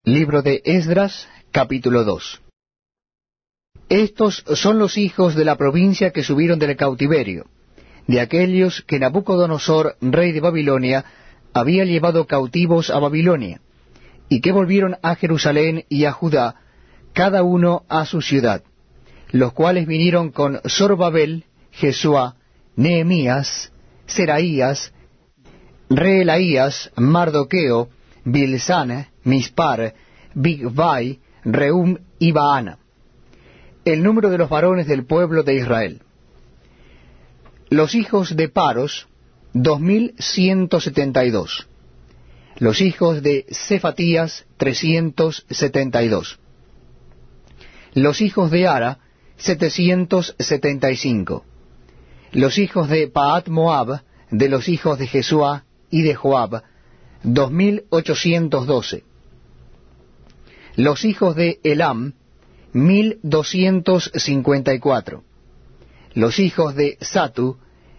Libro de Esdras, capítulo 2. Estos son los hijos de la provincia que subieron del cautiverio, de aquellos que Nabucodonosor, rey de Babilonia, había llevado cautivos a Babilonia, y que volvieron a Jerusalén y a Judá, cada uno a su ciudad, los cuales vinieron con Zorobabel, Jesúa, Nehemías, Seraías, Reelaías, Mardoqueo, Bilsán, Mispar, Bigvai, Rehum y Baana. El número de los varones del pueblo de Israel. Los hijos de Paros, 2172. Los hijos de Cefatías, 372. Los hijos de Ara, 775. Los hijos de Paat Moab, de los hijos de Jesúa y de Joab, 2812. Los hijos de Elam, 1254. Los hijos de Satu,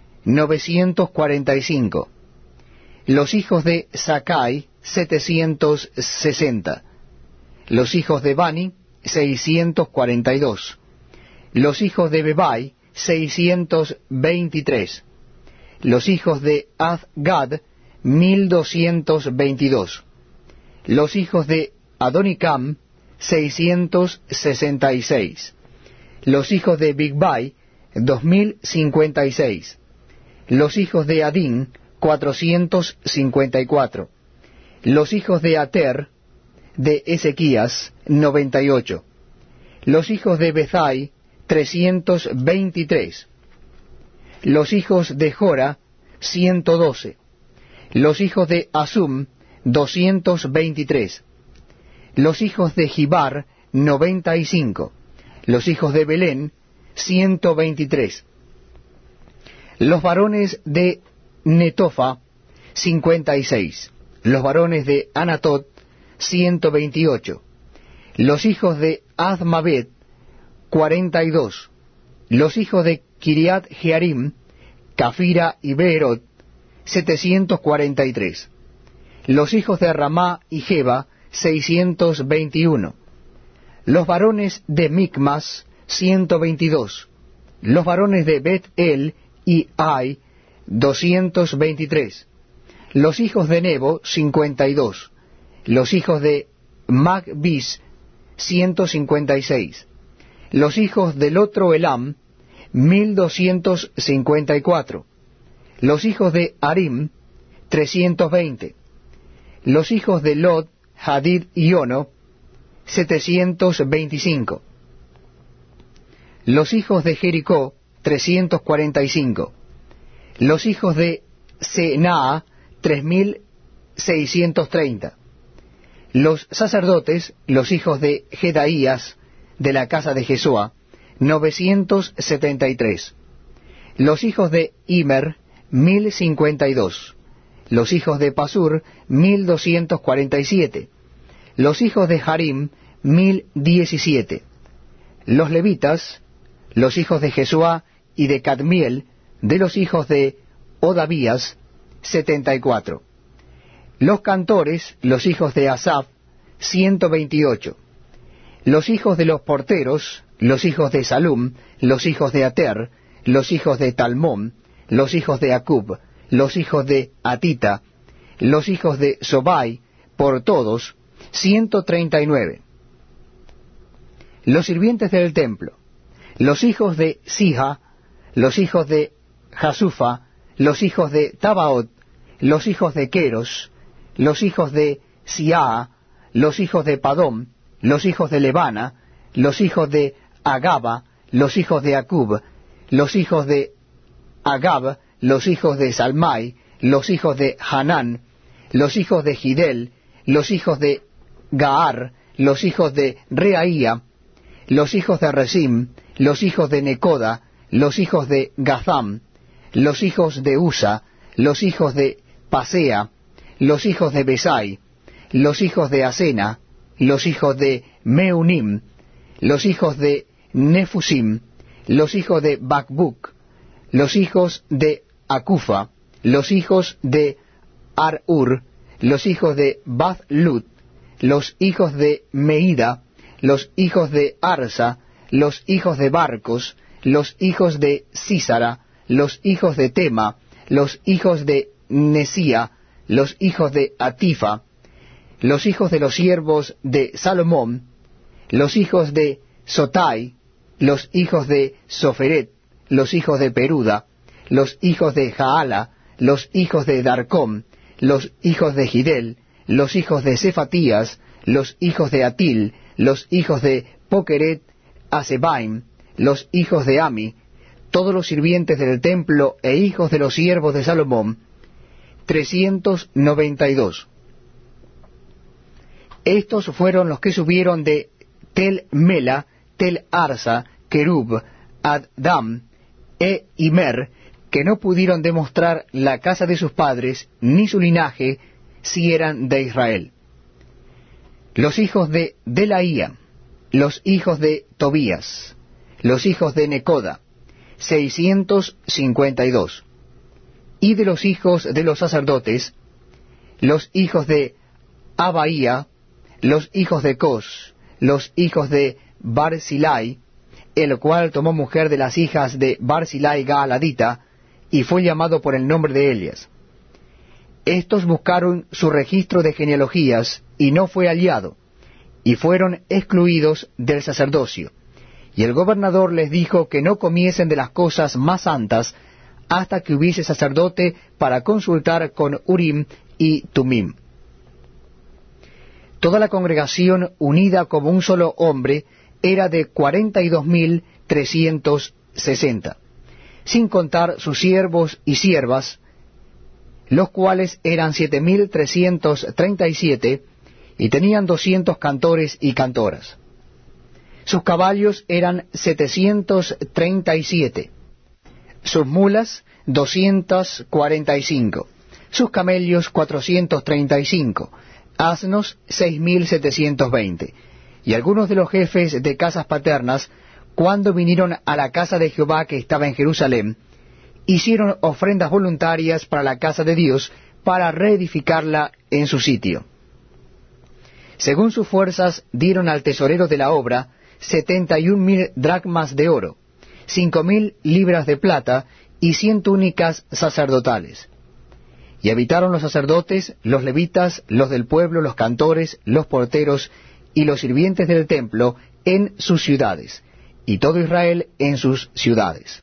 945. Los hijos de Sakai, 760. Los hijos de Bani, 642. Los hijos de Bebai, 623. Los hijos de Azgad, 1222. Los hijos de Adonicam, 666. Los hijos de Bigvai, 2056. Los hijos de Adín, 454. Los hijos de Ater, de Ezequías, 98. Los hijos de Bezai, 323. Los hijos de Jora, 112. Los hijos de Asum, 223. Los hijos de Gibar, 95. Los hijos de Belén, 123. Los varones de Netofa, 56. Los varones de Anatot, 128. Los hijos de Azmaveth, 42. Los hijos de Kiriat Jearim, Cafira y Beerot, 743. Los hijos de Ramá y Jeba, 621. Los varones de Micmas, 122. Los varones de Bet-El y Ai, 223. Los hijos de Nebo, 52. Los hijos de Magbis, 156. Los hijos del otro Elam, 1254. Los hijos de Arim, 320. Los hijos de Lot, Hadid y Ono, 725. Los hijos de Jericó, 345. Los hijos de Senaa, 3630. Los sacerdotes, los hijos de Jedaías, de la casa de Jesúa, 973. Los hijos de Immer, 1052. Los hijos de Pasur, 1247. Los hijos de Harim, 1017. Los levitas, los hijos de Jesúa y de Cadmiel, de los hijos de Odavías, 74. Los cantores, los hijos de Asaf, 128. Los hijos de los porteros, los hijos de Salum, los hijos de Ater, los hijos de Talmón, los hijos de Acub, los hijos de Atita, los hijos de Sobai, por todos, 139. Los sirvientes del templo, los hijos de Sija, los hijos de Jasufa, los hijos de Tabaot, los hijos de Queros, los hijos de Siaa, los hijos de Padom, los hijos de Lebana, los hijos de Agaba, los hijos de Acub, los hijos de Agab, los hijos de Salmai, los hijos de Hanán, los hijos de Gidel, los hijos de Gaar, los hijos de Reaía, los hijos de Resim, los hijos de Necoda, los hijos de Gazam, los hijos de Usa, los hijos de Pasea, los hijos de Besai, los hijos de Asena, los hijos de Meunim, los hijos de Nefusim, los hijos de Bakbuk, los hijos de Acufa, los hijos de Ar-Ur, los hijos de Bath-Lut, los hijos de Meida, los hijos de Arsa, los hijos de Barcos, los hijos de Sísara, los hijos de Tema, los hijos de Nesía, los hijos de Atifa, los hijos de los siervos de Salomón, los hijos de Sotai, los hijos de Soferet, los hijos de Peruda, los hijos de Jaala, los hijos de Darcón, los hijos de Gidel, los hijos de Cefatías, los hijos de Atil, los hijos de Pokeret Asebaim, los hijos de Ami, todos los sirvientes del templo e hijos de los siervos de Salomón, 392. Estos fueron los que subieron de Tel Mela, Tel Arsa, Kerub, Addam e Imer, que no pudieron demostrar la casa de sus padres, ni su linaje, si eran de Israel. Los hijos de Delaía, los hijos de Tobías, los hijos de Necoda, 652. Y de los hijos de los sacerdotes, los hijos de Abaía, los hijos de Cos, los hijos de Barzilai, el cual tomó mujer de las hijas de Barzilai Gaaladita, y fue llamado por el nombre de Elias. Estos buscaron su registro de genealogías, y no fue hallado, y fueron excluidos del sacerdocio. Y el gobernador les dijo que no comiesen de las cosas más santas, hasta que hubiese sacerdote para consultar con Urim y Tumim. Toda la congregación, unida como un solo hombre, era de 42.360, sin contar sus siervos y siervas, los cuales eran 7.337, y tenían 200 cantores y cantoras. Sus caballos eran 737, sus mulas 245, sus camellos 435, asnos 6.720, y algunos de los jefes de casas paternas, cuando vinieron a la casa de Jehová que estaba en Jerusalén, hicieron ofrendas voluntarias para la casa de Dios, para reedificarla en su sitio. Según sus fuerzas dieron al tesorero de la obra 71.000 dracmas de oro, 5.000 libras de plata y 100 túnicas sacerdotales. Y habitaron los sacerdotes, los levitas, los del pueblo, los cantores, los porteros y los sirvientes del templo en sus ciudades, y todo Israel en sus ciudades.